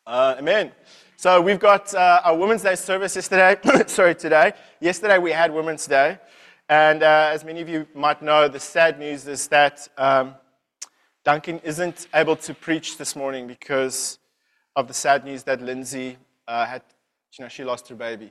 Amen. So we've got our Women's Day service yesterday. Today. Yesterday we had Women's Day. And as many of you might know, the sad news is that Duncan isn't able to preach this morning because of the sad news that Lindsay she lost her baby.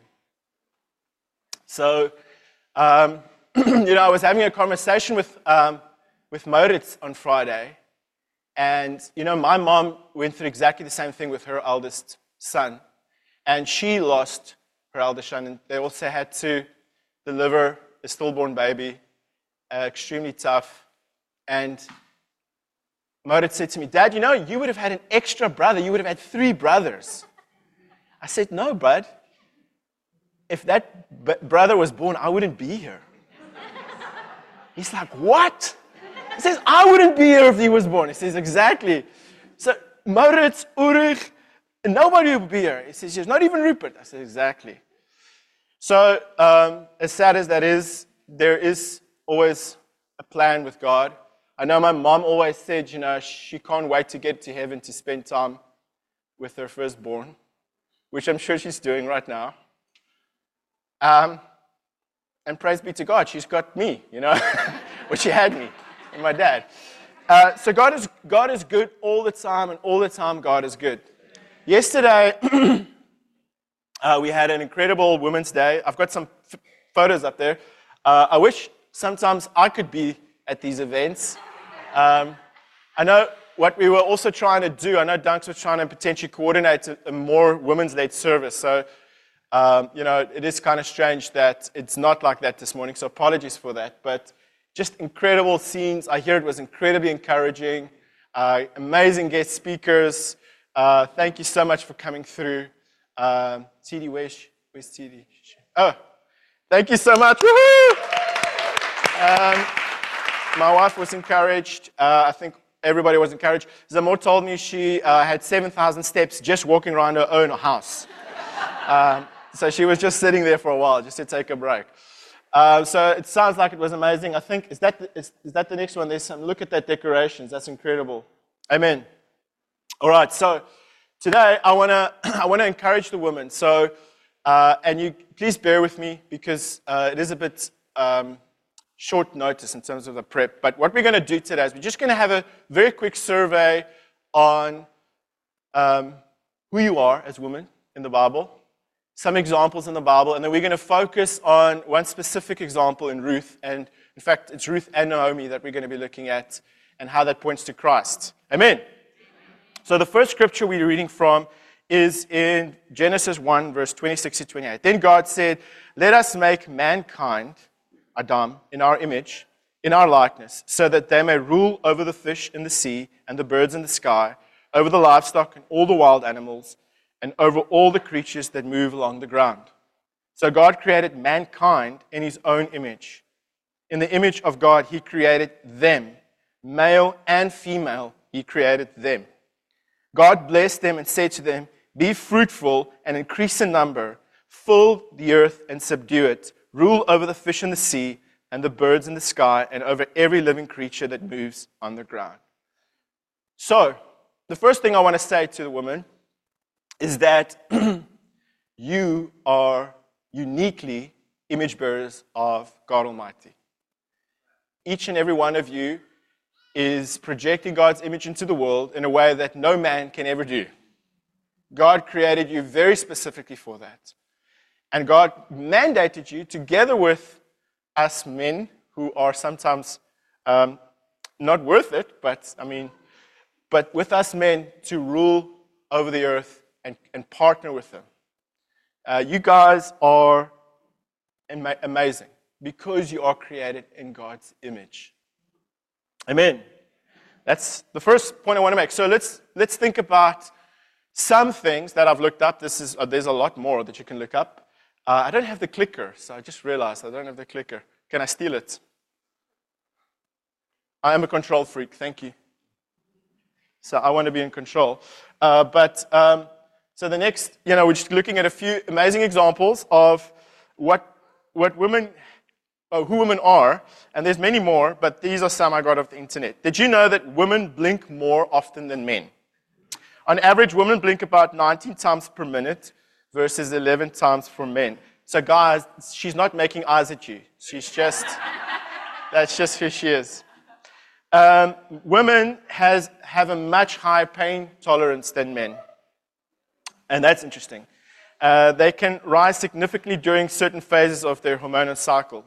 So, I was having a conversation with Moritz on Friday. And, my mom went through exactly the same thing with her eldest son. And she lost her eldest son. And they also had to deliver a stillborn baby, extremely tough. And Moritz said to me, Dad, you would have had an extra brother. You would have had 3 brothers. I said, no, bud. If that brother was born, I wouldn't be here. He's like, what? He says, I wouldn't be here if he was born. He says, exactly. So, Moritz, Ulrich, nobody would be here. He says, yes, not even Rupert. I said, exactly. So, as sad as that is, there is always a plan with God. I know my mom always said, she can't wait to get to heaven to spend time with her firstborn, which I'm sure she's doing right now. And praise be to God, she's got me, well, she had me. And my dad. So God is good all the time, and all the time God is good. Yesterday, we had an incredible Women's Day. I've got some photos up there. I wish sometimes I could be at these events. I know what we were also trying to do, I know Dunks was trying to potentially coordinate a more women's-led service. So, it is kind of strange that it's not like that this morning, so apologies for that. But just incredible scenes. I hear it was incredibly encouraging. Amazing guest speakers. Thank you so much for coming through. TD, where's TD? Oh, thank you so much. Woohoo! My wife was encouraged. I think everybody was encouraged. Zamor told me she had 7,000 steps just walking around her own house. So she was just sitting there for a while, just to take a break. So it sounds like it was amazing. I think, is that the next one? There's some, look at that decorations. That's incredible. Amen. All right, so today I want to encourage the women. So, and you please bear with me because it is a bit short notice in terms of the prep. But what we're going to do today is we're just going to have a very quick survey on who you are as women in the Bible. Some examples in the Bible, and then we're going to focus on one specific example in Ruth, and in fact, it's Ruth and Naomi that we're going to be looking at, and how that points to Christ. Amen. So the first scripture we're reading from is in Genesis 1, verse 26 to 28. Then God said, let us make mankind, Adam, in our image, in our likeness, so that they may rule over the fish in the sea and the birds in the sky, over the livestock and all the wild animals, and over all the creatures that move along the ground. So God created mankind in his own image. In the image of God, he created them. Male and female, he created them. God blessed them and said to them, be fruitful and increase in number, fill the earth and subdue it, rule over the fish in the sea and the birds in the sky, and over every living creature that moves on the ground. So, the first thing I want to say to the women is that you are uniquely image bearers of God Almighty. Each and every one of you is projecting God's image into the world in a way that no man can ever do. God created you very specifically for that. And God mandated you, together with us men, who are sometimes not worth it, but with us men, to rule over the earth and partner with them. You guys are amazing because you are created in God's image. Amen. That's the first point I want to make. So let's think about some things that I've looked up. There's a lot more that you can look up. I don't have the clicker, so I just realized I don't have the clicker. Can I steal it? I am a control freak. Thank you. So I want to be in control. So the next, we're just looking at a few amazing examples of who women are, and there's many more, but these are some I got off the internet. Did you know that women blink more often than men? On average, women blink about 19 times per minute versus 11 times for men. So guys, she's not making eyes at you. She's just, that's just who she is. Women have a much higher pain tolerance than men. And that's interesting. They can rise significantly during certain phases of their hormonal cycle.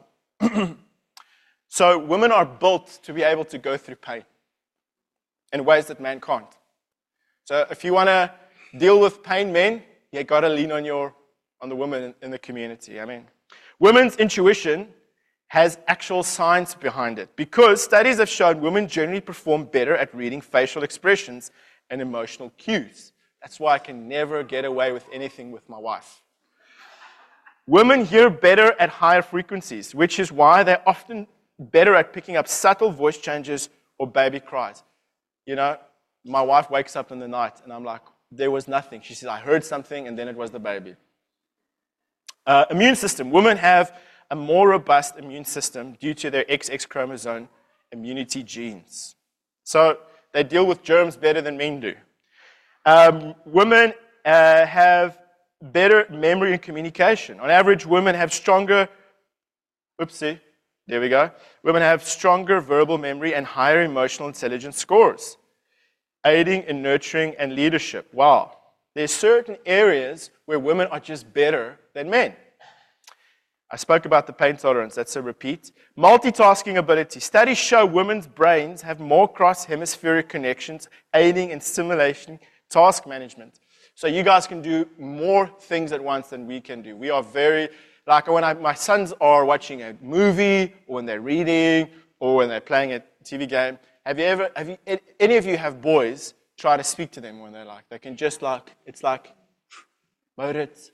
So women are built to be able to go through pain in ways that men can't. So if you want to deal with pain, men, you got to lean on the women in the community. I mean, women's intuition has actual science behind it because studies have shown women generally perform better at reading facial expressions and emotional cues. That's why I can never get away with anything with my wife. Women hear better at higher frequencies, which is why they're often better at picking up subtle voice changes or baby cries. You know, my wife wakes up in the night and I'm like, there was nothing. She says, I heard something and then it was the baby. Immune system. Women have a more robust immune system due to their XX chromosome immunity genes. So they deal with germs better than men do. Women have better memory and communication. On average, women have stronger, there we go. Women have stronger verbal memory and higher emotional intelligence scores, aiding in nurturing and leadership. Wow. There's certain areas where women are just better than men. I spoke about the pain tolerance, that's a repeat. Multitasking ability. Studies show women's brains have more cross-hemispheric connections, aiding in stimulation, task management. So you guys can do more things at once than we can do. We are very, like when my sons are watching a movie, or when they're reading, or when they're playing a TV game, any of you have boys try to speak to them when they're like, they can just like, it's like, Maurits.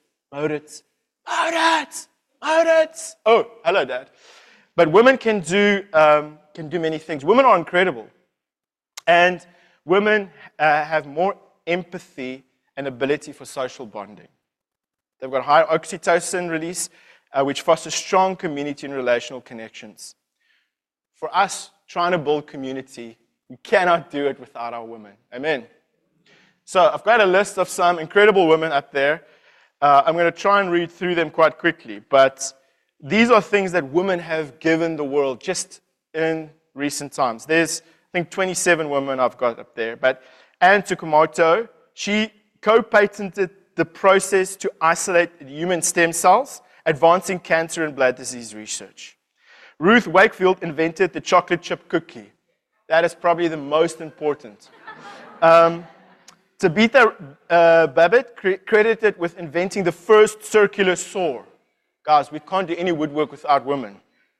Oh, hello, Dad. But women can do many things. Women are incredible. And women have more empathy and ability for social bonding. They've got higher oxytocin release, which fosters strong community and relational connections. For us, trying to build community, we cannot do it without our women. Amen. So I've got a list of some incredible women up there. I'm going to try and read through them quite quickly, but these are things that women have given the world just in recent times. There's, I think, 27 women I've got up there, but Anne Tsukamoto, she co-patented the process to isolate human stem cells, advancing cancer and blood disease research. Ruth Wakefield invented the chocolate chip cookie. That is probably the most important. Tabitha Babbitt credited with inventing the first circular saw. Guys, we can't do any woodwork without women.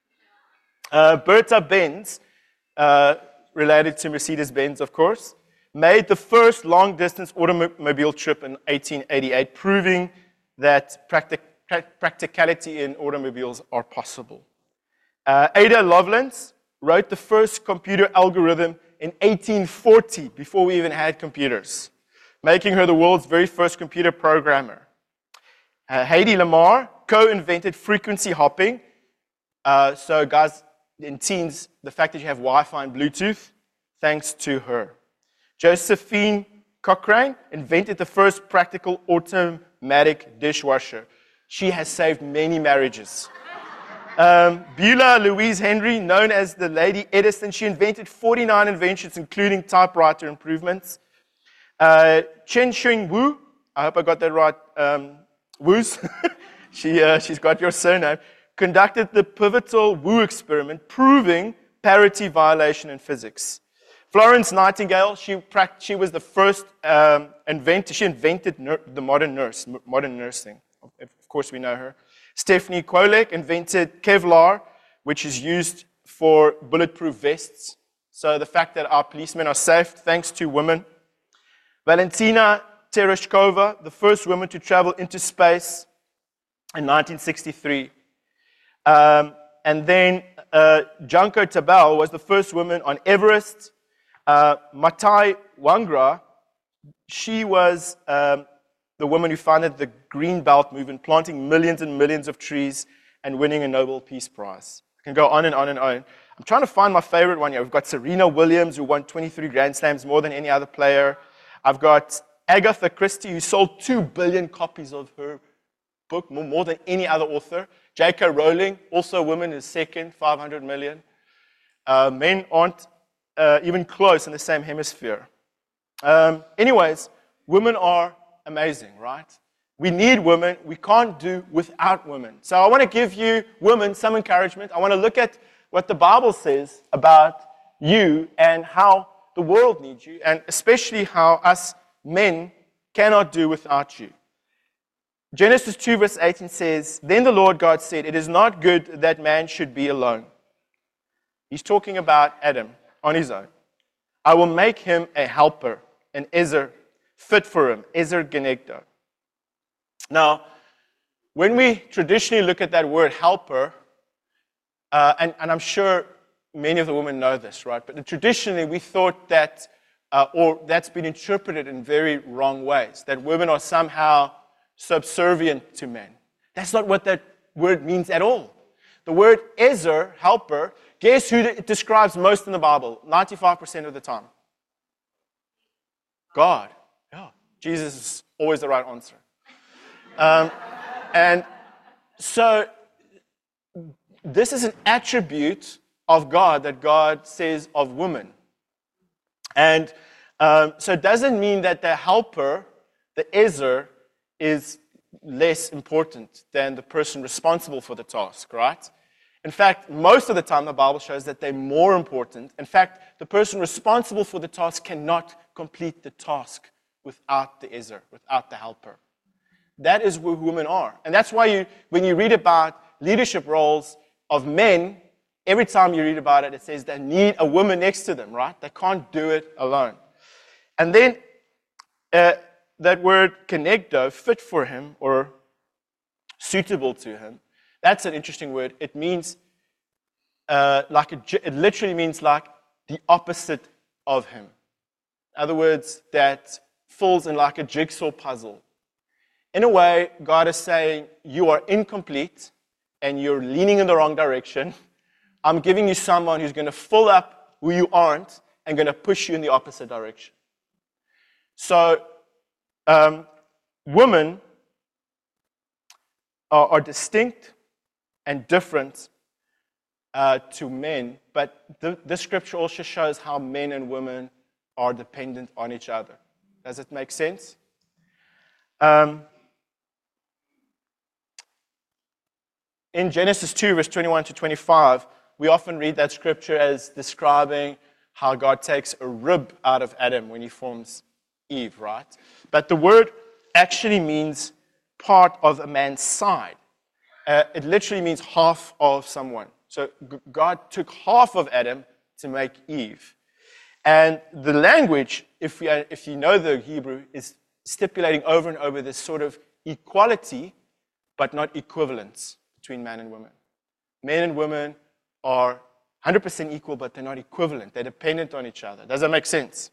Bertha Benz, related to Mercedes-Benz, of course, made the first long-distance automobile trip in 1888, proving that practicality in automobiles are possible. Ada Lovelace wrote the first computer algorithm in 1840, before we even had computers, making her the world's very first computer programmer. Heidi Lamar co-invented frequency hopping. So guys, in teens, the fact that you have Wi-Fi and Bluetooth, thanks to her. Josephine Cochrane invented the first practical automatic dishwasher. She has saved many marriages. Beulah Louise Henry, known as the Lady Edison, she invented 49 inventions, including typewriter improvements. Chen-Sheng Wu, I hope I got that right, Wu's, she's got your surname, conducted the pivotal Wu experiment, proving parity violation in physics. Florence Nightingale, she was the first inventor, she invented the modern nursing. Of course, we know her. Stephanie Kwolek invented Kevlar, which is used for bulletproof vests. So the fact that our policemen are safe, thanks to women. Valentina Tereshkova, the first woman to travel into space in 1963. And then Junko Tabal was the first woman on Everest. Matai Wangra, she was the woman who founded the Green Belt movement, planting millions and millions of trees and winning a Nobel Peace Prize. I can go on and on and on. I'm trying to find my favorite one here. We've got Serena Williams, who won 23 Grand Slams, more than any other player. I've got Agatha Christie, who sold 2 billion copies of her book, more than any other author. J.K. Rowling, also a woman, is second, 500 million. Men aren't even close in the same hemisphere. Anyways, women are amazing, right? We need women. We can't do without women. So I want to give you, women, some encouragement. I want to look at what the Bible says about you and how the world needs you, and especially how us men cannot do without you. Genesis 2 verse 18 says, "Then the Lord God said, it is not good that man should be alone." He's talking about Adam on his own. "I will make him a helper, an ezer, fit for him," ezer genegdo. Now, when we traditionally look at that word helper, and I'm sure many of the women know this, right? But traditionally we thought that, or that's been interpreted in very wrong ways, that women are somehow subservient to men. That's not what that word means at all. The word ezer, helper, guess who it describes most in the Bible, 95% of the time? God. Yeah, Jesus is always the right answer. And so this is an attribute of God that God says of women. And so it doesn't mean that the helper, the ezer, is less important than the person responsible for the task, right? In fact, most of the time the Bible shows that they're more important. In fact, the person responsible for the task cannot complete the task without the ezer, without the helper. That is who women are. And that's why when you read about leadership roles of men, every time you read about it, it says they need a woman next to them, right? They can't do it alone. And then that word kenegdo, fit for him or suitable to him, that's an interesting word. It means it literally means like the opposite of him. In other words, that falls in like a jigsaw puzzle. In a way, God is saying, you are incomplete and you're leaning in the wrong direction. I'm giving you someone who's going to fill up who you aren't and going to push you in the opposite direction. So, women are distinct and different to men, but the scripture also shows how men and women are dependent on each other. Does it make sense? In Genesis 2, verse 21 to 25, we often read that scripture as describing how God takes a rib out of Adam when he forms Eve, right? But the word actually means part of a man's side. It literally means half of someone. So God took half of Adam to make Eve. And the language, if you know the Hebrew, is stipulating over and over this sort of equality, but not equivalence between man and woman. Men and women are 100% equal, but they're not equivalent. They're dependent on each other. Does that make sense?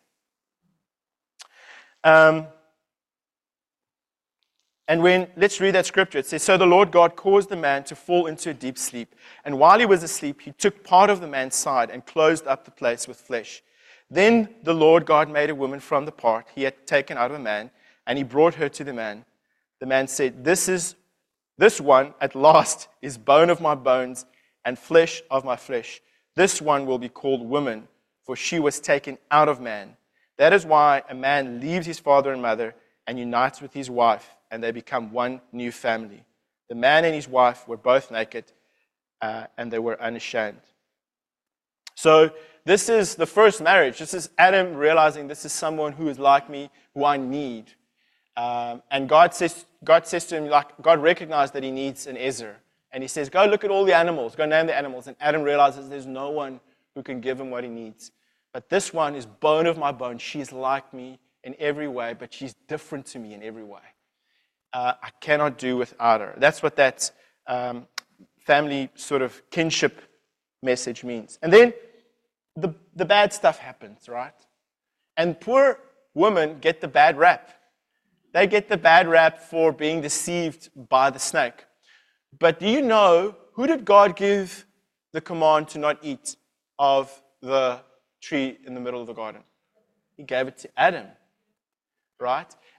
Let's read that scripture. It says, "So the Lord God caused the man to fall into a deep sleep. And while he was asleep, he took part of the man's side and closed up the place with flesh. Then the Lord God made a woman from the part he had taken out of the man, and he brought her to the man. The man said, This one at last is bone of my bones and flesh of my flesh. This one will be called woman, for she was taken out of man. That is why a man leaves his father and mother and unites with his wife, and they become one new family. The man and his wife were both naked, and they were unashamed." So this is the first marriage. This is Adam realizing this is someone who is like me, who I need. And God says to him, God recognized that he needs an ezer. And he says, go look at all the animals, go name the animals. And Adam realizes there's no one who can give him what he needs. But this one is bone of my bone. She's like me in every way, but she's different to me in every way. I cannot do without her. That's what that family sort of kinship message means. And then the bad stuff happens, right? And poor women get the bad rap. They get the bad rap for being deceived by the snake. But do you know, who did God give the command to not eat of the tree in the middle of the garden? He gave it to Adam, right?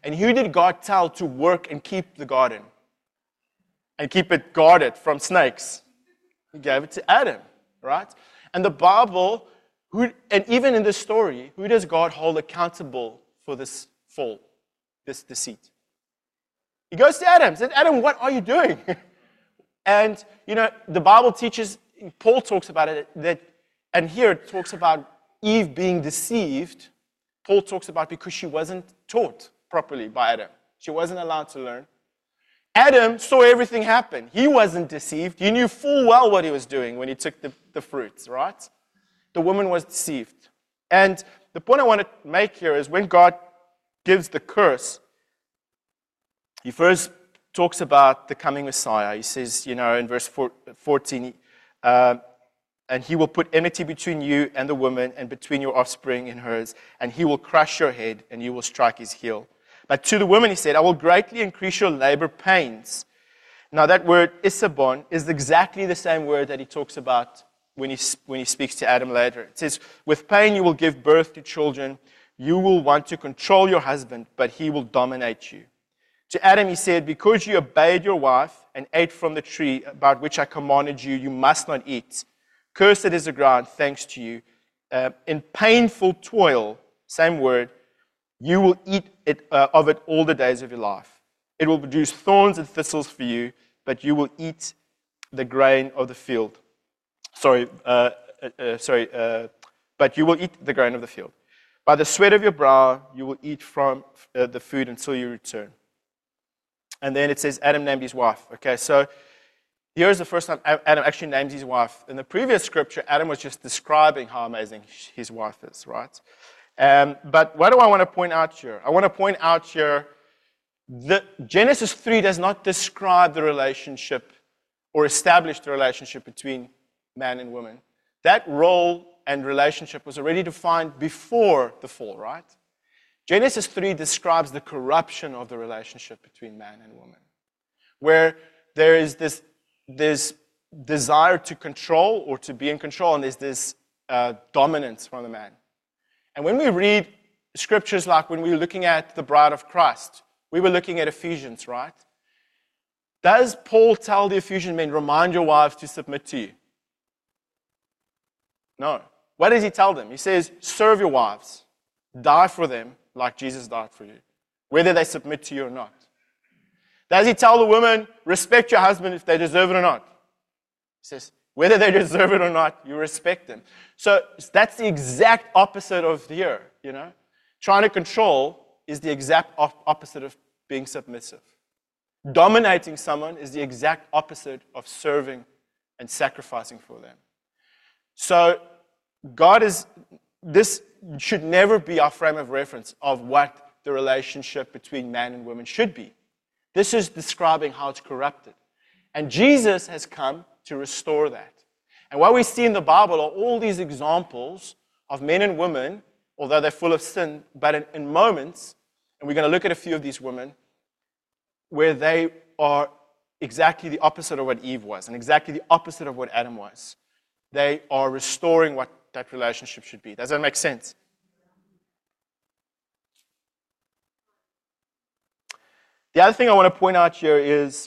And who did God tell to work and keep the garden? And keep it guarded from snakes? He gave it to Adam, right? And the Bible, and even in this story, who does God hold accountable for this fall, this deceit? He goes to Adam, said, Adam, what are you doing? And, the Bible teaches, Paul talks about it, and here it talks about Eve being deceived. Paul talks about because she wasn't taught properly by Adam. She wasn't allowed to learn. Adam saw everything happen. He wasn't deceived. He knew full well what he was doing when he took the fruits, right? The woman was deceived. And the point I want to make here is when God gives the curse, he first talks about the coming Messiah. He says, in verse 14, and he will put enmity between you and the woman, and between your offspring and hers, and he will crush your head, and you will strike his heel. But to the woman he said, I will greatly increase your labor pains. Now that word Isabon is exactly the same word that he talks about when he speaks to Adam later. It says, with pain you will give birth to children. You will want to control your husband, but he will dominate you. To Adam he said, because you obeyed your wife and ate from the tree about which I commanded you, you must not eat. Cursed is the ground, thanks to you. In painful toil, same word, you will eat of it all the days of your life. It will produce thorns and thistles for you, but you will eat the grain of the field. But you will eat the grain of the field. By the sweat of your brow, you will eat from the food until you return. And then it says Adam named his wife. Okay, so here's the first time Adam actually names his wife. In the previous scripture, Adam was just describing how amazing his wife is, right? But what do I want to point out here? I want to point out here that Genesis 3 does not describe the relationship or establish the relationship between man and woman. That role and relationship was already defined before the fall, right? Genesis 3 describes the corruption of the relationship between man and woman, where there is this desire to control or to be in control, and there's this dominance from the man. And when we read scriptures like when we were looking at the bride of Christ, we were looking at Ephesians, right? Does Paul tell the Ephesian men, remind your wives to submit to you? No. What does he tell them? He says, serve your wives. Die for them like Jesus died for you, whether they submit to you or not. Does he tell the woman, respect your husband if they deserve it or not? He says, whether they deserve it or not, you respect them. So that's the exact opposite of here, Trying to control is the exact opposite of being submissive. Dominating someone is the exact opposite of serving and sacrificing for them. So this should never be our frame of reference of what the relationship between man and woman should be. This is describing how it's corrupted. And Jesus has come to restore that. And what we see in the Bible are all these examples of men and women, although they're full of sin, but in moments, and we're going to look at a few of these women, where they are exactly the opposite of what Eve was and exactly the opposite of what Adam was. They are restoring what that relationship should be. Does that make sense? The other thing I want to point out here is,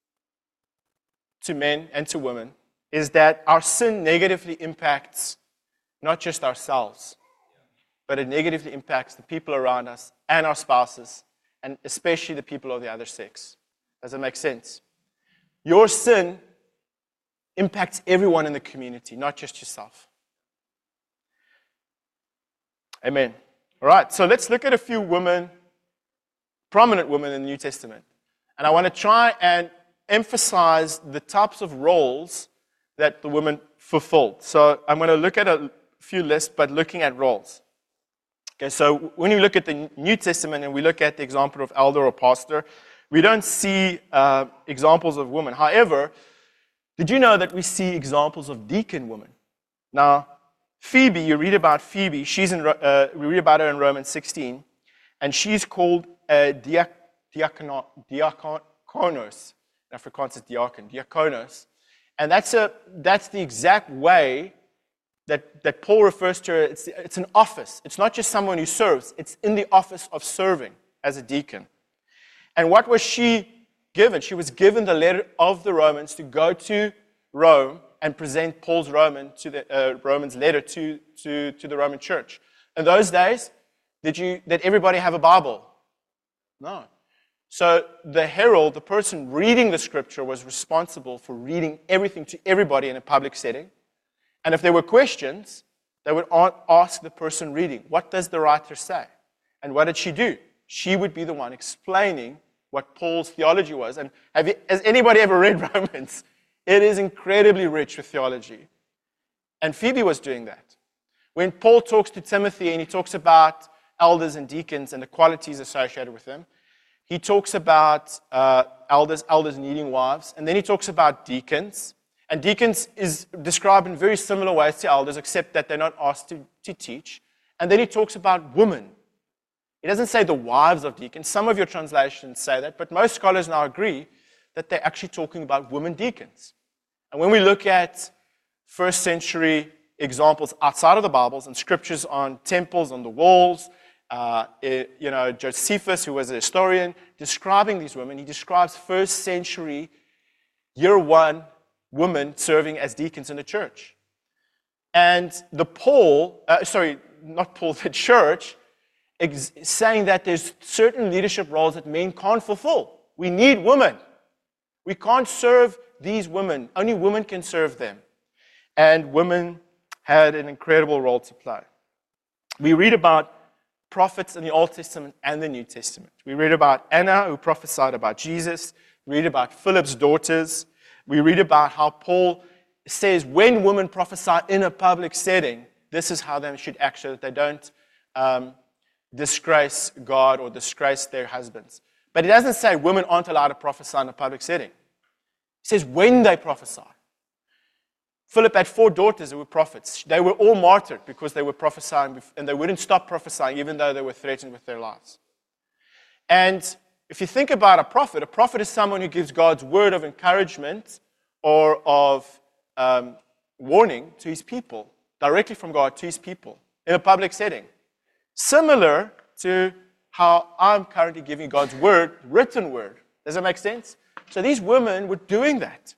to men and to women, is that our sin negatively impacts not just ourselves, but it negatively impacts the people around us and our spouses, and especially the people of the other sex. Does that make sense? Your sin impacts everyone in the community, not just yourself. Amen. All right, so let's look at a few women, prominent women in the New Testament. And I want to try and emphasize the types of roles that the women fulfilled. So I'm going to look at a few lists, but looking at roles. Okay, so when you look at the New Testament and we look at the example of elder or pastor, we don't see examples of women. However, did you know that we see examples of deacon women? Now, Phoebe, you read about Phoebe. We read about her in Romans 16, and she's called a diakonos. In Afrikaans, it's diakonos. And that's the exact way that Paul refers to her. It's an office. It's not just someone who serves. It's in the office of serving. as a deacon. And what was she given? She was given the letter of the Romans to go to Rome and present Paul's Romans letter to the Roman church. In those days, did everybody have a Bible? No. So the herald, the person reading the scripture, was responsible for reading everything to everybody in a public setting. And if there were questions, they would ask the person reading, what does the writer say? And what did she do? She would be the one explaining what Paul's theology was. And has anybody ever read Romans? It is incredibly rich with theology. And Phoebe was doing that. When Paul talks to Timothy and he talks about elders and deacons and the qualities associated with them, he talks about elders needing wives, and then he talks about deacons. And deacons is described in very similar ways to elders, except that they're not asked to teach. And then he talks about women. He doesn't say the wives of deacons. Some of your translations say that, but most scholars now agree that they're actually talking about women deacons. And when we look at first century examples outside of the Bibles and scriptures on temples on the walls, Josephus, who was a historian, describing these women, he describes first century, year one, women serving as deacons in the church. And the church is saying that there's certain leadership roles that men can't fulfill. We need women. We can't serve these women. Only women can serve them. And women had an incredible role to play. We read about prophets in the Old Testament and the New Testament. We read about Anna, who prophesied about Jesus. We read about Philip's daughters. We read about how Paul says when women prophesy in a public setting, this is how they should act so that they don't disgrace God or disgrace their husbands. But he doesn't say women aren't allowed to prophesy in a public setting. He says when they prophesy. Philip had 4 daughters who were prophets. They were all martyred because they were prophesying, and they wouldn't stop prophesying even though they were threatened with their lives. And if you think about a prophet is someone who gives God's word of encouragement or of warning to his people, directly from God to his people, in a public setting. Similar to how I'm currently giving God's word, written word. Does that make sense? So these women were doing that.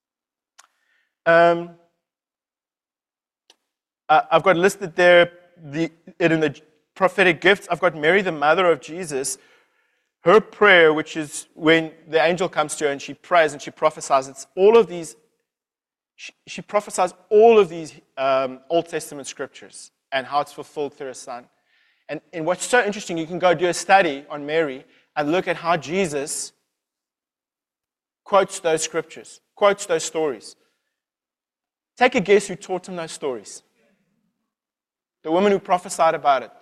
I've got listed there in the prophetic gifts. I've got Mary, the mother of Jesus. Her prayer, which is when the angel comes to her and she prays and she prophesies, it's all of these. She prophesies all of these Old Testament scriptures and how it's fulfilled through her son. And what's so interesting, you can go do a study on Mary and look at how Jesus quotes those scriptures, quotes those stories. Take a guess who taught him those stories. The woman who prophesied about it.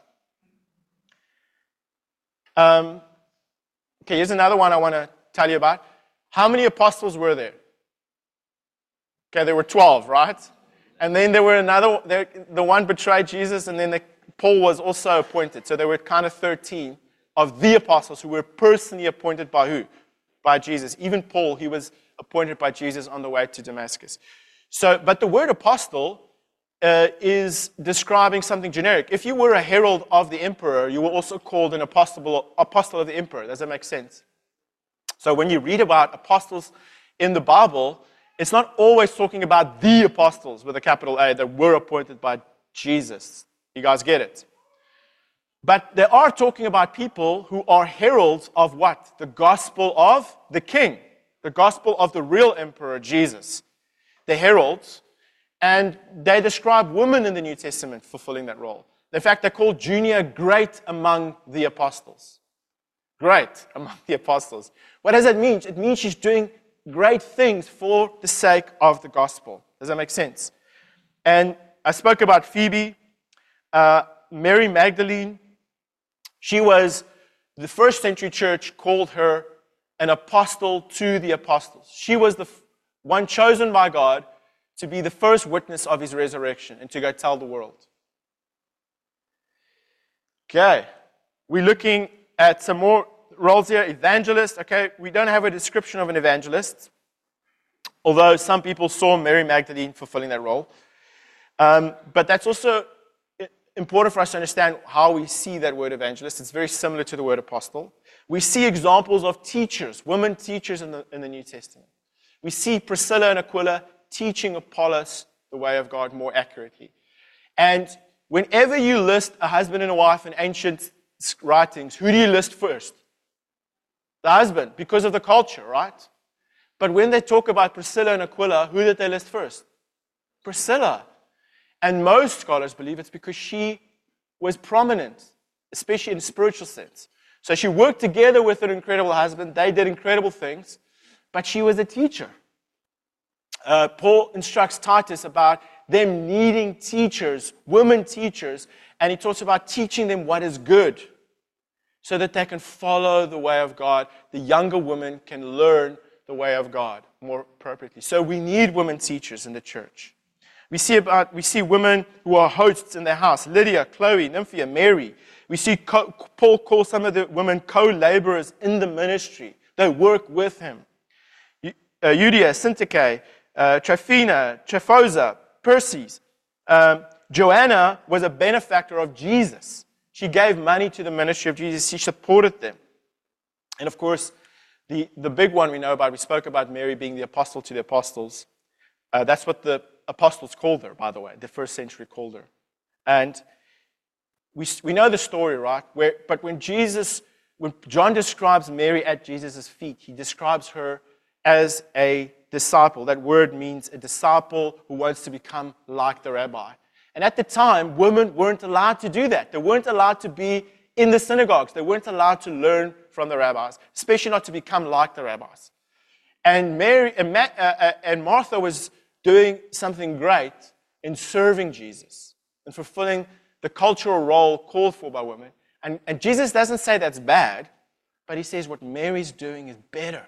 Okay, here's another one I want to tell you about. How many apostles were there? Okay, there were 12, right? And then there were the one betrayed Jesus, and then Paul was also appointed. So there were kind of 13 of the apostles who were personally appointed by who? By Jesus. Even Paul, he was appointed by Jesus on the way to Damascus. But the word apostle is describing something generic. If you were a herald of the emperor, you were also called an apostle of the emperor. Does that make sense? So when you read about apostles in the Bible, it's not always talking about the apostles with a capital A that were appointed by Jesus. You guys get it? But they are talking about people who are heralds of what? The gospel of the king. The gospel of the real emperor, Jesus. The heralds. And they describe women in the New Testament fulfilling that role. In fact, they're called Junia great among the apostles. Great among the apostles. What does that mean? It means she's doing great things for the sake of the gospel. Does that make sense? And I spoke about Phoebe, Mary Magdalene. She was, the first century church called her an apostle to the apostles. She was the one chosen by God to be the first witness of his resurrection and to go tell the world. Okay, we're looking at some more roles here. Evangelist, okay, we don't have a description of an evangelist, although some people saw Mary Magdalene fulfilling that role. But that's also important for us to understand how we see that word evangelist. It's very similar to the word apostle. We see examples of teachers, women teachers in the New Testament. We see Priscilla and Aquila teaching Apollos the way of God more accurately. And whenever you list a husband and a wife in ancient writings, who do you list first? The husband, because of the culture, right? But when they talk about Priscilla and Aquila, who did they list first? Priscilla. And most scholars believe it's because she was prominent, especially in a spiritual sense. So she worked together with her incredible husband. They did incredible things, but she was a teacher. Paul instructs Titus about them needing teachers, women teachers, and he talks about teaching them what is good so that they can follow the way of God. The younger women can learn the way of God more appropriately. So we need women teachers in the church. We see women who are hosts in their house: Lydia, Chloe, Nymphia, Mary. We see Paul call some of the women co-laborers in the ministry. They work with him. Euodia, Syntyche, Tryphena, Tryphosa, Persis. Joanna was a benefactor of Jesus. She gave money to the ministry of Jesus. She supported them. And of course, the big one we know about, we spoke about Mary being the apostle to the apostles. That's what the apostles called her, by the way. The first century called her. And we know the story, right? But when John describes Mary at Jesus' feet, he describes her as a disciple. That word means a disciple who wants to become like the rabbi. And at the time, women weren't allowed to do that. They weren't allowed to be in the synagogues. They weren't allowed to learn from the rabbis, especially not to become like the rabbis. And and Martha was doing something great in serving Jesus and fulfilling the cultural role called for by women. And Jesus doesn't say that's bad, but he says what Mary's doing is better.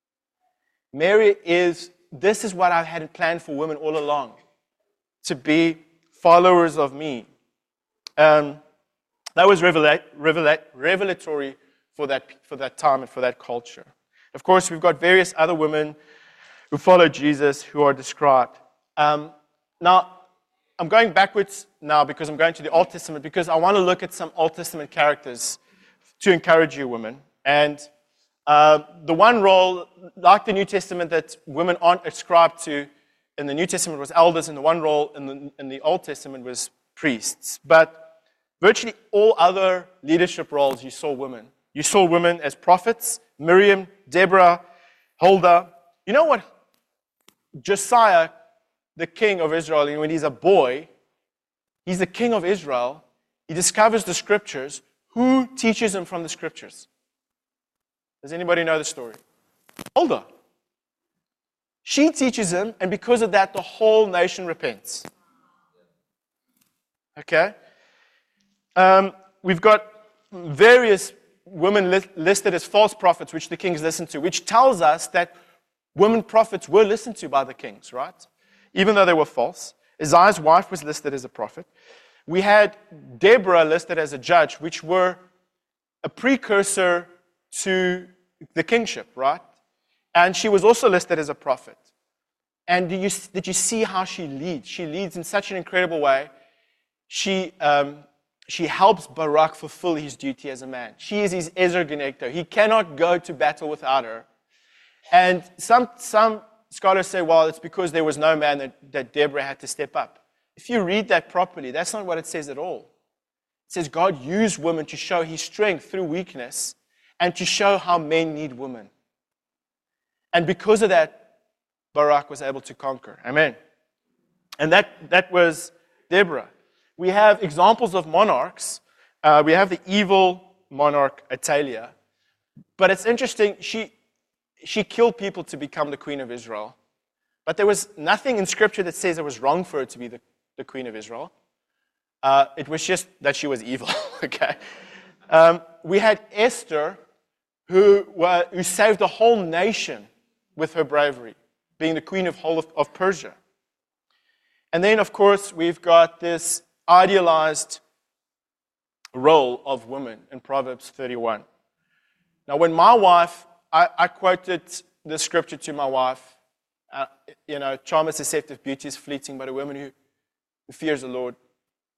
This is what I've had planned for women all along, to be followers of me. That was revelatory for that time and for that culture. Of course, we've got various other women who follow Jesus who are described. Now, I'm going backwards now because I'm going to the Old Testament, because I want to look at some Old Testament characters to encourage you women. And the one role, like the New Testament, that women aren't ascribed to in the New Testament was elders, and the one role in the Old Testament was priests. But virtually all other leadership roles, you saw women. You saw women as prophets: Miriam, Deborah, Huldah. You know what? Josiah, the king of Israel, when he's a boy, he's the king of Israel. He discovers the scriptures. Who teaches him from the scriptures? Does anybody know the story? Huldah. She teaches him, and because of that, the whole nation repents. Okay? We've got various women listed as false prophets, which the kings listened to, which tells us that women prophets were listened to by the kings, right? Even though they were false. Isaiah's wife was listed as a prophet. We had Deborah listed as a judge, which were a precursor to the kingship, right? And she was also listed as a prophet. And did you see how she leads? She leads in such an incredible way. She helps Barak fulfill his duty as a man. She is his Ezer Genector. He cannot go to battle without her. And some scholars say, well, it's because there was no man that Deborah had to step up. If you read that properly, that's not what it says at all. It says God used women to show his strength through weakness and to show how men need women. And because of that, Barak was able to conquer. Amen. And that was Deborah. We have examples of monarchs. We have the evil monarch Athaliah. But it's interesting, she killed people to become the queen of Israel. But there was nothing in Scripture that says it was wrong for her to be the queen of Israel. It was just that she was evil. Okay. We had Esther, who saved the whole nation with her bravery, being the queen of Persia. And then, of course, we've got this idealized role of women in Proverbs 31. Now, when my wife, I quoted the scripture to my wife, charm is deceptive, beauty is fleeting, but a woman who fears the Lord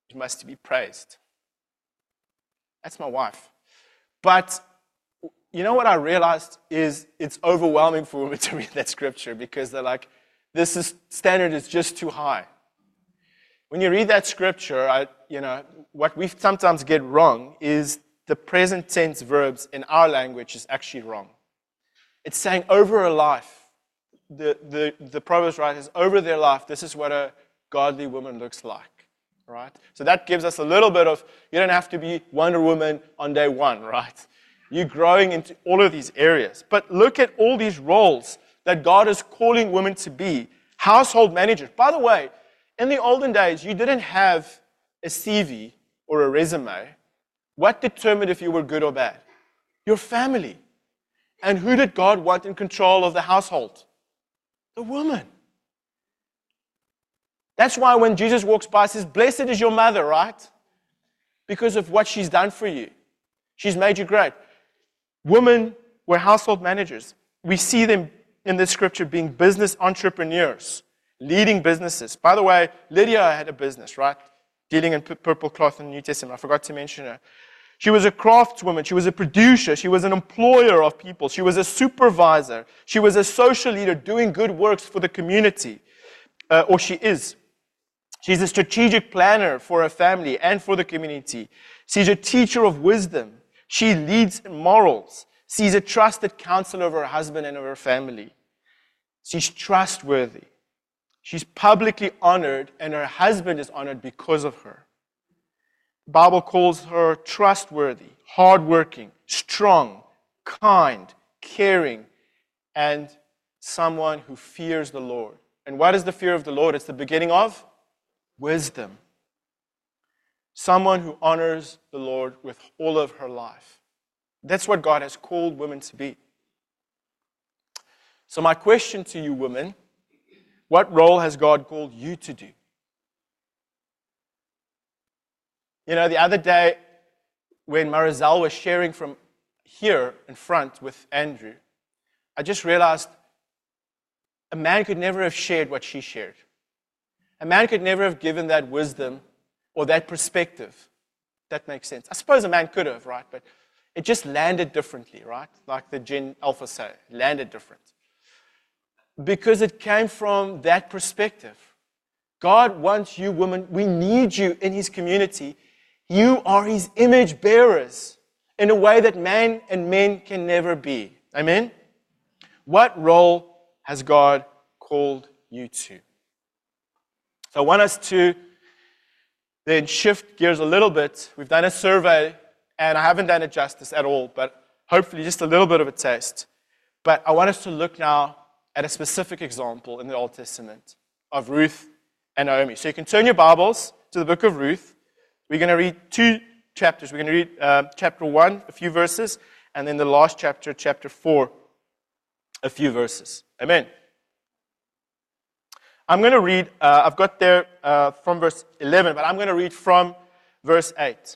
must be praised. That's my wife. But you know what I realized is it's overwhelming for women to read that scripture because they're like, standard is just too high. When you read that scripture, what we sometimes get wrong is the present tense verbs in our language is actually wrong. It's saying over a life, the Proverbs writers, over their life, this is what a godly woman looks like, right? So that gives us a little bit of, you don't have to be Wonder Woman on day one, right? You're growing into all of these areas. But look at all these roles that God is calling women to be. Household managers. By the way, in the olden days, you didn't have a CV or a resume. What determined if you were good or bad? Your family. And who did God want in control of the household? The woman. That's why when Jesus walks by, he says, blessed is your mother, right? Because of what she's done for you. She's made you great. Women were household managers. We see them in the scripture being business entrepreneurs, leading businesses. By the way, Lydia had a business, right? Dealing in purple cloth in the New Testament. I forgot to mention her. She was a craftswoman. She was a producer. She was an employer of people. She was a supervisor. She was a social leader doing good works for the community. Or she is. She's a strategic planner for her family and for the community. She's a teacher of wisdom. She leads in morals. She's a trusted counselor of her husband and of her family. She's trustworthy. She's publicly honored, and her husband is honored because of her. The Bible calls her trustworthy, hardworking, strong, kind, caring, and someone who fears the Lord. And what is the fear of the Lord? It's the beginning of wisdom. Someone who honors the Lord with all of her life. That's what God has called women to be. So my question to you women, what role has God called you to do? You know, the other day when Marizal was sharing from here in front with Andrew, I just realized a man could never have shared what she shared. A man could never have given that wisdom or that perspective. That makes sense. I suppose a man could have, right? But it just landed differently, right? Like the Gen Alpha say, landed different. Because it came from that perspective. God wants you women, we need you in His community. You are His image bearers in a way that man and men can never be. Amen? What role has God called you to? So I want us to then shift gears a little bit. We've done a survey, and I haven't done it justice at all, but hopefully just a little bit of a taste. But I want us to look now at a specific example in the Old Testament of Ruth and Naomi. So you can turn your Bibles to the book of Ruth. We're going to read 2 chapters. We're going to read chapter 1, a few verses, and then the last chapter, chapter 4, a few verses. Amen. I'm going to read, I've got there from verse 11, but I'm going to read from verse 8.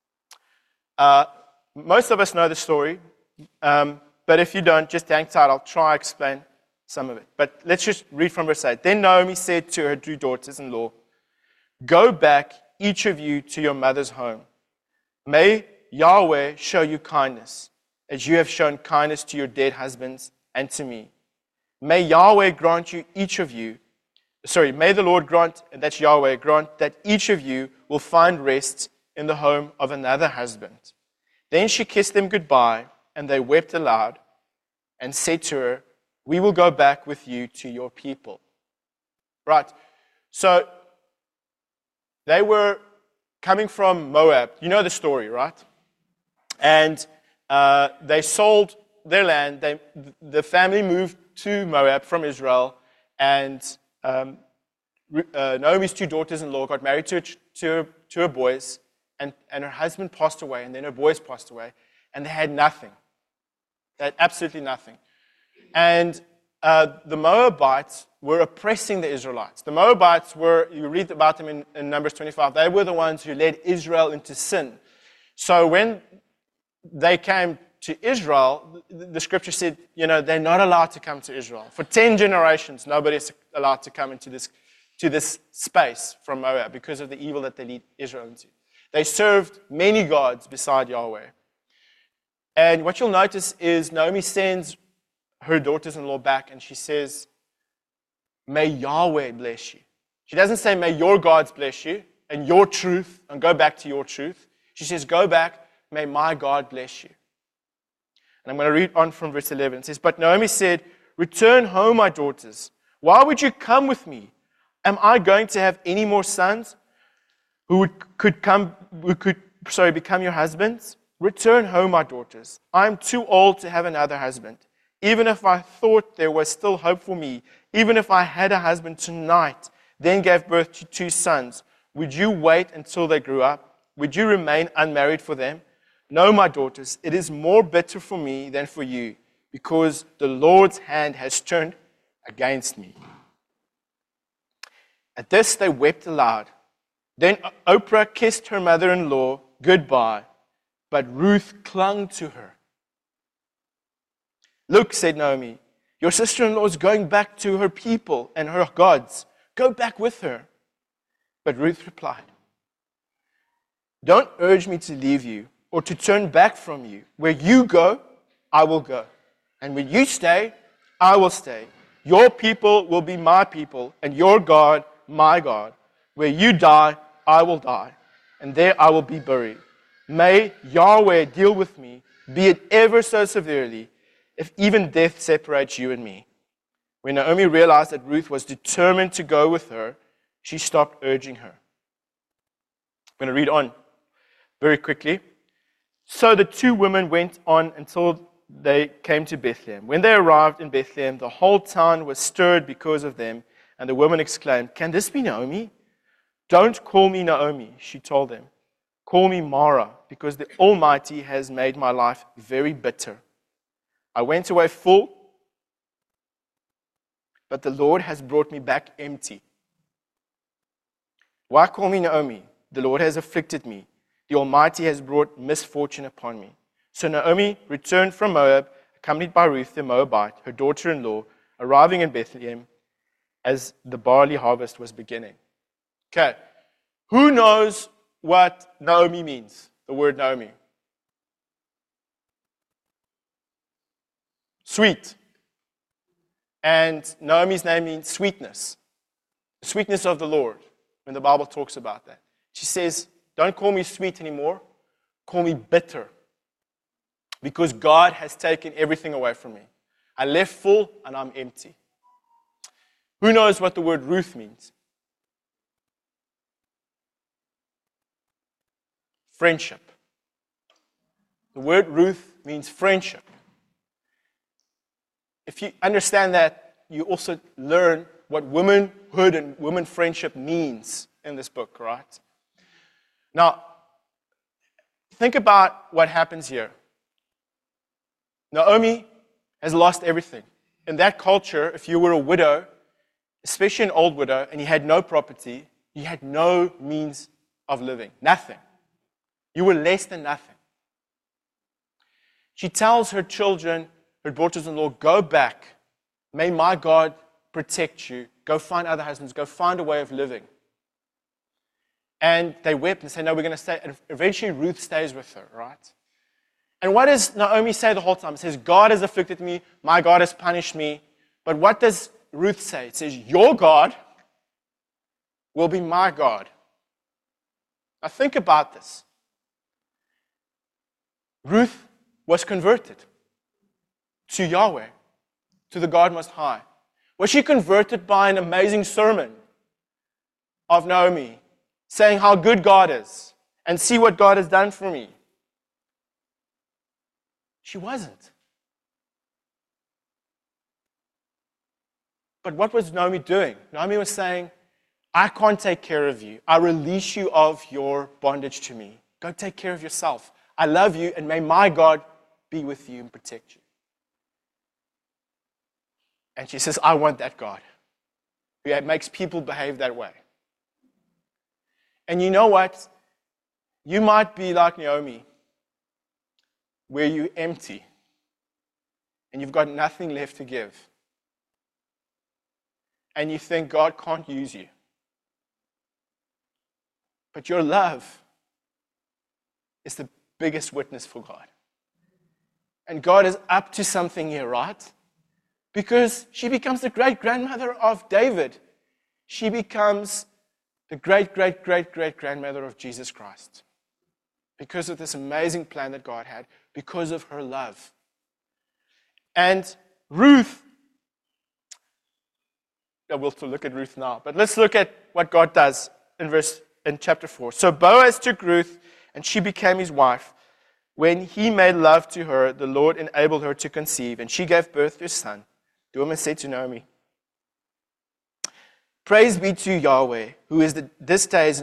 Most of us know the story, but if you don't, just hang tight. I'll try to explain some of it. But let's just read from verse 8. Then Naomi said to her 2 daughters-in-law, "Go back, each of you, to your mother's home. May Yahweh show you kindness, as you have shown kindness to your dead husbands and to me. May Yahweh grant you, each of you, may the Lord grant, and that's Yahweh, grant that each of you will find rest in the home of another husband." Then she kissed them goodbye, and they wept aloud and said to her, "We will go back with you to your people." Right. So they were coming from Moab. You know the story, right? And they sold their land. The family moved to Moab from Israel, and Naomi's 2 daughters-in-law got married to her boys, and her husband passed away, and then her boys passed away, and they had nothing. They had absolutely nothing. And the Moabites were oppressing the Israelites. The Moabites were, you read about them in Numbers 25, they were the ones who led Israel into sin. So when they came to Israel, the scripture said, they're not allowed to come to Israel. For 10 generations, nobody's allowed to come into to this space from Moab because of the evil that they lead Israel into. They served many gods beside Yahweh. And what you'll notice is Naomi sends her daughters-in-law back and she says, may Yahweh bless you. She doesn't say, may your gods bless you and your truth, and go back to your truth. She says, go back, may my God bless you. And I'm going to read on from verse 11. It says, but Naomi said, return home, my daughters. Why would you come with me? Am I going to have any more sons who could become your husbands? Return home, my daughters. I am too old to have another husband. Even if I thought there was still hope for me, even if I had a husband tonight, then gave birth to 2 sons, would you wait until they grew up? Would you remain unmarried for them? No, my daughters, it is more bitter for me than for you, because the Lord's hand has turned against me. At this they wept aloud. Then Oprah kissed her mother-in-law goodbye, but Ruth clung to her. Look, said Naomi, your sister-in-law is going back to her people and her gods. Go back with her. But Ruth replied, don't urge me to leave you or to turn back from you. Where you go, I will go. And where you stay, I will stay. Your people will be my people, and your God, my God. Where you die, I will die, and there I will be buried. May Yahweh deal with me, be it ever so severely, if even death separates you and me. When Naomi realized that Ruth was determined to go with her, she stopped urging her. I'm going to read on very quickly. So the 2 women went on until they came to Bethlehem. When they arrived in Bethlehem, the whole town was stirred because of them, and the women exclaimed, can this be Naomi? Don't call me Naomi, she told them. Call me Mara, because the Almighty has made my life very bitter. I went away full, but the Lord has brought me back empty. Why call me Naomi? The Lord has afflicted me. The Almighty has brought misfortune upon me. So Naomi returned from Moab, accompanied by Ruth the Moabite, her daughter-in-law, arriving in Bethlehem as the barley harvest was beginning. Okay, who knows what Naomi means, the word Naomi? Sweet. And Naomi's name means sweetness. The sweetness of the Lord, when the Bible talks about that. She says, don't call me sweet anymore, call me bitter. Because God has taken everything away from me. I left full and I'm empty. Who knows what the word Ruth means? Friendship. The word Ruth means friendship. If you understand that, you also learn what womanhood and woman friendship means in this book, right? Now, think about what happens here. Naomi has lost everything. In that culture, if you were a widow, especially an old widow, and you had no property, you had no means of living. Nothing. You were less than nothing. She tells her children, her daughters-in-law, go back. May my God protect you. Go find other husbands. Go find a way of living. And they wept and say, no, we're going to stay. And eventually Ruth stays with her, right? And what does Naomi say the whole time? It says, God has afflicted me. My God has punished me. But what does Ruth say? It says, your God will be my God. Now think about this. Ruth was converted to Yahweh, to the God Most High. Was she converted by an amazing sermon of Naomi saying how good God is and see what God has done for me? She wasn't. But what was Naomi doing? Naomi was saying, I can't take care of you. I release you of your bondage to me. Go take care of yourself. I love you, and may my God be with you and protect you. And she says, I want that God who makes people behave that way. And you know what? You might be like Naomi, where you're empty and you've got nothing left to give. And you think God can't use you. But your love is the biggest witness for God. And God is up to something here, right? Because she becomes the great-grandmother of David. She becomes the great-great-great-great-grandmother of Jesus Christ. Because of this amazing plan that God had, because of her love. And Ruth, we'll look at Ruth now, but let's look at what God does in chapter 4. So Boaz took Ruth, and she became his wife. When he made love to her, the Lord enabled her to conceive, and she gave birth to a son. The woman said to Naomi, "Praise be to Yahweh, who this day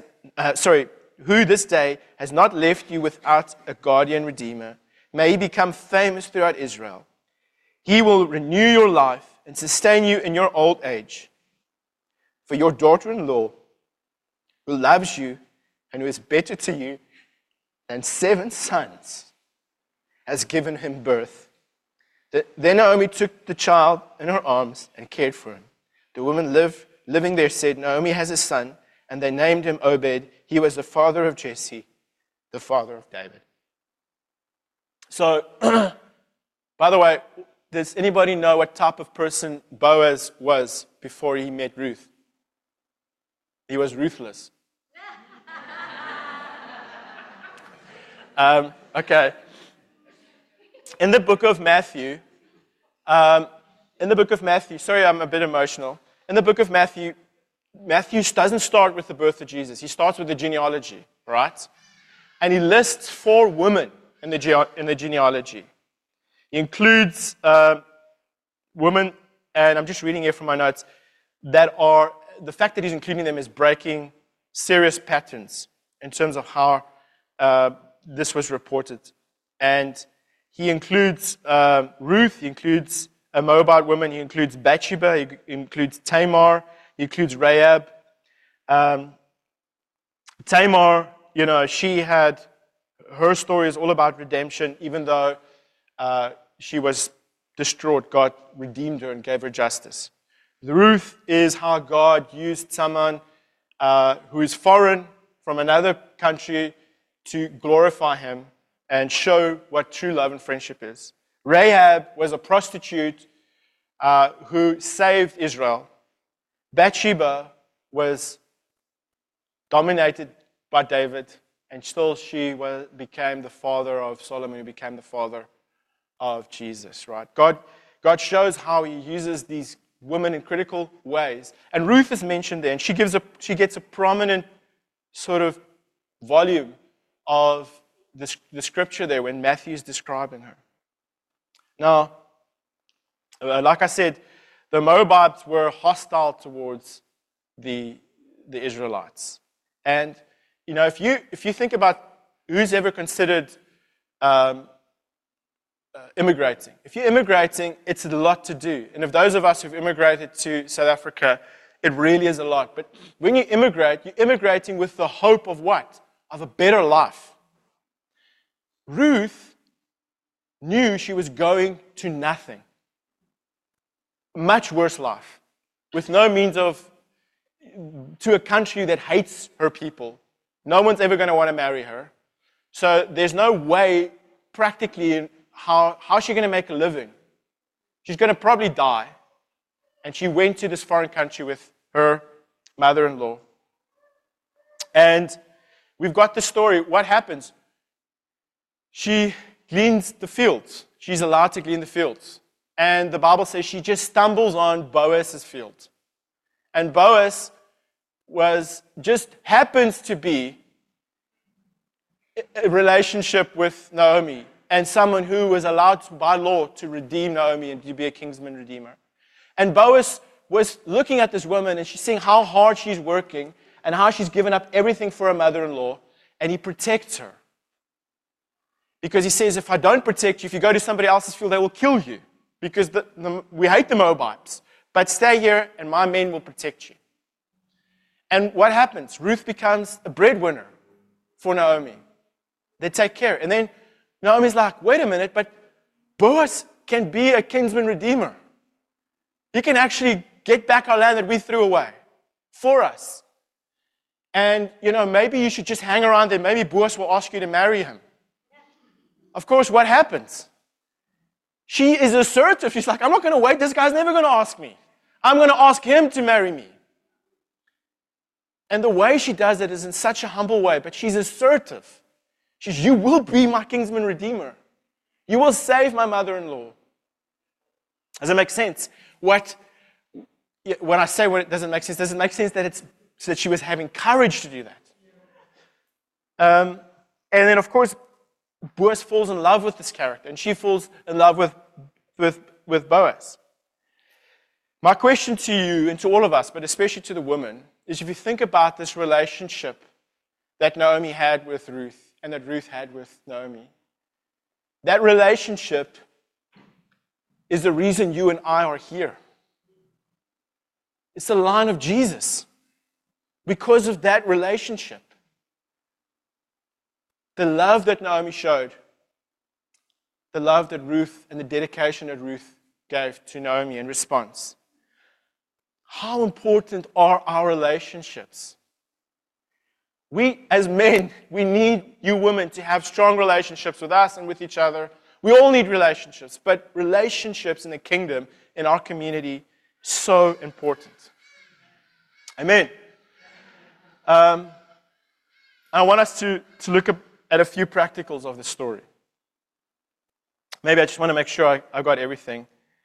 has not left you without a guardian redeemer. May he become famous throughout Israel. He will renew your life and sustain you in your old age. For your daughter-in-law, who loves you and who is better to you than 7 sons, has given him birth." Then Naomi took the child in her arms and cared for him. The woman living there said, "Naomi has a son," and they named him Obed. He was the father of Jesse, the father of David. So, by the way, does anybody know what type of person Boaz was before he met Ruth? He was ruthless. Okay. In the book of Matthew, sorry, I'm a bit emotional. In the book of Matthew, Matthew doesn't start with the birth of Jesus. He starts with the genealogy, right? And he lists 4 women in the genealogy. He includes women, and I'm just reading here from my notes, that are, the fact that he's including them is breaking serious patterns in terms of how this was reported. And he includes Ruth, he includes a Moabite woman, he includes Bathsheba, he includes Tamar, he includes Rahab. Tamar, she had, her story is all about redemption, even though she was distraught. God redeemed her and gave her justice. The Ruth is how God used someone who is foreign from another country to glorify him and show what true love and friendship is. Rahab was a prostitute who saved Israel. Bathsheba was dominated by David, and still she became the father of Solomon, who became the father of Jesus, right? God shows how he uses these women in critical ways. And Ruth is mentioned there, and she gets a prominent sort of volume of the scripture there when Matthew is describing her. Now, like I said, the Moabites were hostile towards the Israelites. And, if you think about who's ever considered immigrating. If you're immigrating, it's a lot to do. And if those of us who've immigrated to South Africa, it really is a lot. But when you immigrate, you're immigrating with the hope of what? Of a better life. Ruth knew she was going to nothing. Much worse life. With no means to a country that hates her people. No one's ever going to want to marry her. So there's no way, practically, how's she going to make a living? She's going to probably die. And she went to this foreign country with her mother-in-law. And we've got the story. What happens? She gleans the fields. She's allowed to glean the fields. And the Bible says she just stumbles on Boaz's field. And Boaz happens to be a relationship with Naomi, and someone who was allowed by law to redeem Naomi and to be a kinsman redeemer. And Boaz was looking at this woman, and she's seeing how hard she's working and how she's given up everything for her mother-in-law, and he protects her. Because he says, if I don't protect you, if you go to somebody else's field, they will kill you. Because we hate the Moabites. But stay here, and my men will protect you. And what happens? Ruth becomes a breadwinner for Naomi. They take care. And then Naomi's like, wait a minute, but Boaz can be a kinsman redeemer. He can actually get back our land that we threw away for us. And, maybe you should just hang around there. Maybe Boaz will ask you to marry him. Of course, what happens? She is assertive. She's like, I'm not going to wait. This guy's never going to ask me. I'm going to ask him to marry me. And the way she does it is in such a humble way, but she's assertive. She's, you will be my kinsman redeemer. You will save my mother-in-law. Does it make sense? When I say when it doesn't make sense, does it make sense that that she was having courage to do that? And then, of course, Boaz falls in love with this character, and she falls in love with Boaz. My question to you and to all of us, but especially to the women, is if you think about this relationship that Naomi had with Ruth and that Ruth had with Naomi, that relationship is the reason you and I are here. It's the line of Jesus. Because of that relationship, the love that Naomi showed, the love that Ruth and the dedication that Ruth gave to Naomi in response. How important are our relationships? We, as men, we need you women to have strong relationships with us and with each other. We all need relationships, but relationships in the kingdom, in our community, so important. Amen. I want us to look at a few practicals of the story. Maybe I just want to make sure I got everything.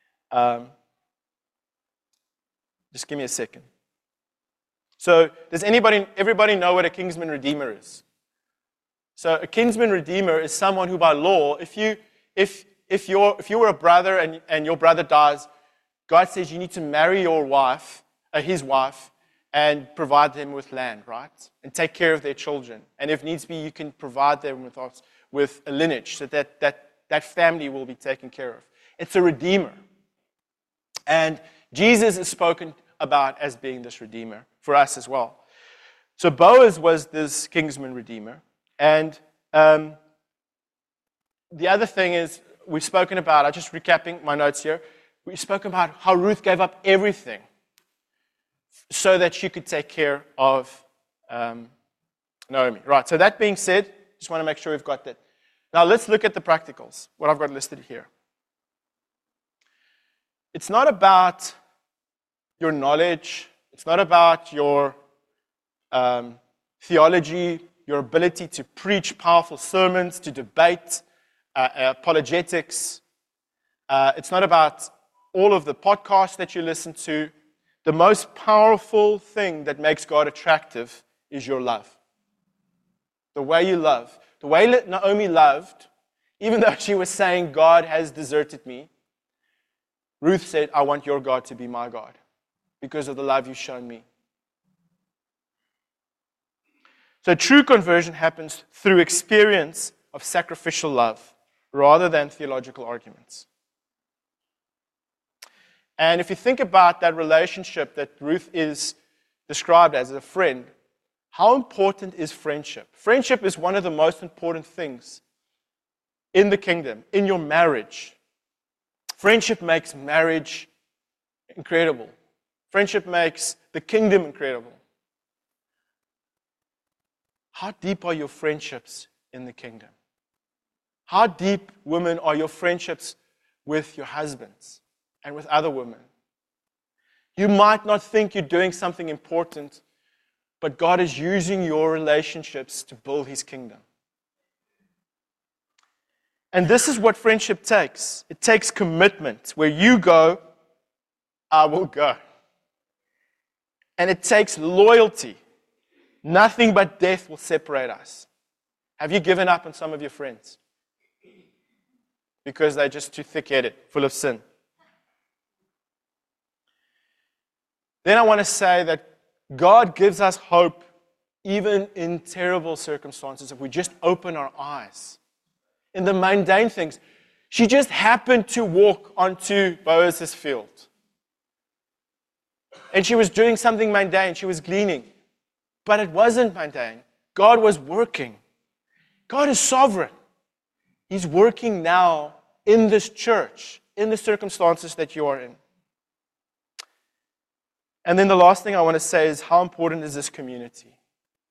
Just give me a second. So, does everybody know what a kinsman redeemer is? So, a kinsman redeemer is someone who, by law, if you were a brother and your brother dies, God says you need to marry your wife, his wife, and provide them with land, right? And take care of their children. And if needs be, you can provide them with a lineage so that family will be taken care of. It's a redeemer. And Jesus is spoken about as being this redeemer for us as well. So Boaz was this kinsman redeemer. And the other thing is, we've spoken about, I'm just recapping my notes here, we've spoken about how Ruth gave up everything so that she could take care of Naomi. Right, so that being said, just want to make sure we've got that. Now let's look at the practicals, what I've got listed here. It's not about your knowledge. It's not about your theology, your ability to preach powerful sermons, to debate, apologetics. It's not about all of the podcasts that you listen to. The most powerful thing that makes God attractive is your love. The way you love. The way Naomi loved, even though she was saying, God has deserted me, Ruth said, I want your God to be my God because of the love you've shown me. So true conversion happens through experience of sacrificial love rather than theological arguments. And if you think about that relationship that Ruth is described as a friend, how important is friendship? Friendship is one of the most important things in the kingdom, in your marriage. Friendship makes marriage incredible. Friendship makes the kingdom incredible. How deep are your friendships in the kingdom? How deep, women, are your friendships with your husbands and with other women? You might not think you're doing something important, but God is using your relationships to build His kingdom. And this is what friendship takes. It takes commitment. Where you go, I will go. And it takes loyalty. Nothing but death will separate us. Have you given up on some of your friends? Because they're just too thick-headed, full of sin. Then I want to say that God gives us hope even in terrible circumstances if we just open our eyes. In the mundane things. She just happened to walk onto Boaz's field. And she was doing something mundane. She was gleaning. But it wasn't mundane. God was working. God is sovereign. He's working now in this church, in the circumstances that you are in. And then the last thing I want to say is how important is this community?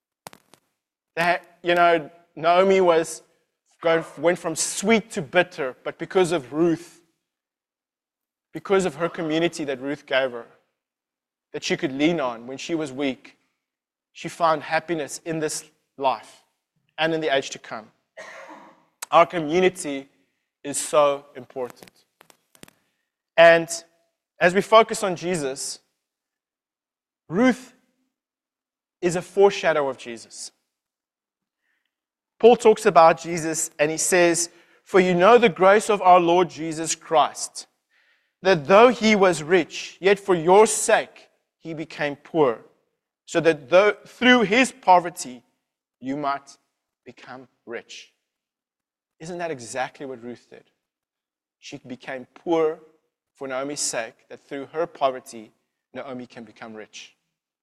Naomi went from sweet to bitter, but because of Ruth, because of her community that Ruth gave her, that she could lean on when she was weak, she found happiness in this life and in the age to come. Our community is so important. And as we focus on Jesus, Ruth is a foreshadow of Jesus. Paul talks about Jesus and he says, "For you know the grace of our Lord Jesus Christ, that though he was rich, yet for your sake he became poor, so that through his poverty you might become rich." Isn't that exactly what Ruth did? She became poor for Naomi's sake, that through her poverty, Naomi can become rich.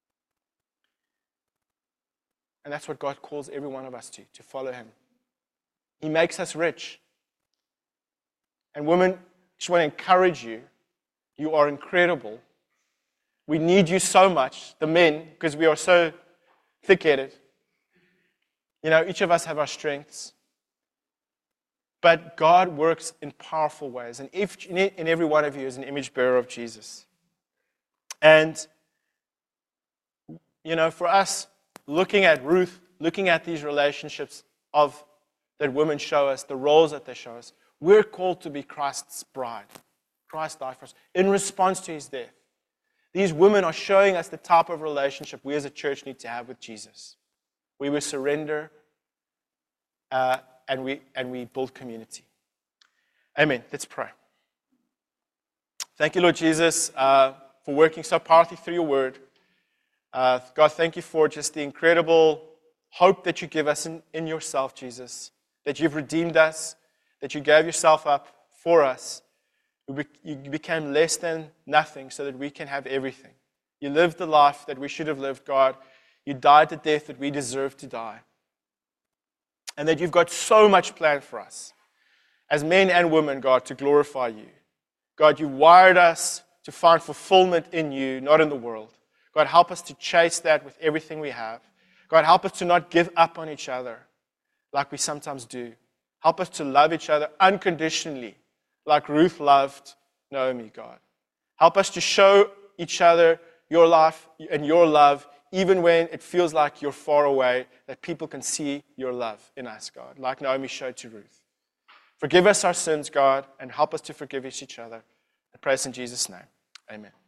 And that's what God calls every one of us to follow him. He makes us rich. And women, I just want to encourage you. You are incredible. We need you so much, the men, because we are so thick-headed. Each of us have our strengths. But God works in powerful ways. And each and every one of you is an image bearer of Jesus. And, for us, looking at Ruth, looking at these relationships that women show us, the roles that they show us, we're called to be Christ's bride. Christ died for us in response to his death. These women are showing us the type of relationship we as a church need to have with Jesus. We will surrender and we build community. Amen. Let's pray. Thank you, Lord Jesus, for working so powerfully through your word. God, thank you for just the incredible hope that you give us in yourself, Jesus, that you've redeemed us, that you gave yourself up for us. You became less than nothing so that we can have everything. You lived the life that we should have lived, God. You died the death that we deserve to die. And that you've got so much planned for us as men and women, God, to glorify you. God, you wired us to find fulfillment in you, not in the world. God, help us to chase that with everything we have. God, help us to not give up on each other like we sometimes do. Help us to love each other unconditionally like Ruth loved Naomi, God. Help us to show each other your life and your love even when it feels like you're far away, that people can see your love in us, God, like Naomi showed to Ruth. Forgive us our sins, God, and help us to forgive each other. I pray this in Jesus' name. Amen.